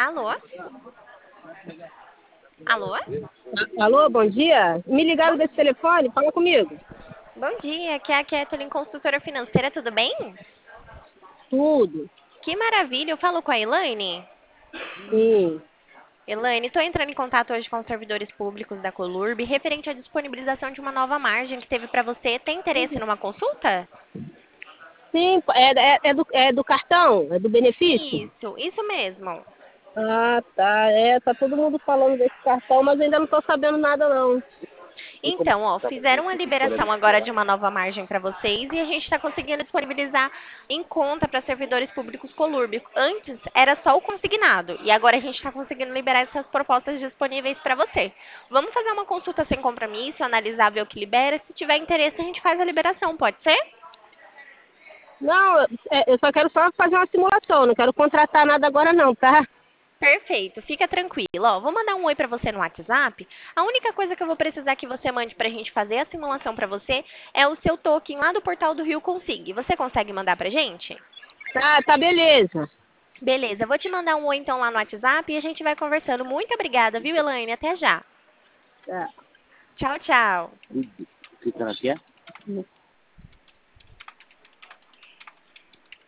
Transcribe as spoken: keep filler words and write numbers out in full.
Alô? Alô? Alô, bom dia. Me ligaram desse telefone, fala comigo. Bom dia, aqui é a Kathleen, consultora financeira, tudo bem? Tudo. Que maravilha, eu falo com a Elaine. Sim. Elaine, estou entrando em contato hoje com os servidores públicos da Colurb, referente à disponibilização de uma nova margem que teve para você. Tem interesse numa consulta? Sim, é, é, é do, é do cartão? É do benefício? Isso, isso mesmo. Ah, tá. É, tá todo mundo falando desse cartão, mas ainda não tô sabendo nada, não. Então, ó, fizeram a liberação agora de uma nova margem para vocês e a gente está conseguindo disponibilizar em conta para servidores públicos Colurb. Antes era só o consignado e agora a gente está conseguindo liberar essas propostas disponíveis para você. Vamos fazer uma consulta sem compromisso, analisar, ver o que libera. Se tiver interesse, a gente faz a liberação, pode ser? Não, é, eu só quero só fazer uma simulação, não quero contratar nada agora não, tá? Perfeito, fica tranquilo. Ó, vou mandar um oi para você no WhatsApp. A única coisa que eu vou precisar que você mande para a gente fazer a simulação para você é o seu token lá do portal do Rio Consig. Você consegue mandar para gente? Tá, tá, beleza. Beleza, eu vou te mandar um oi então lá no WhatsApp e a gente vai conversando. Muito obrigada, viu, Elaine? Até já. Tá. Tchau, tção. Ficando aqui, é?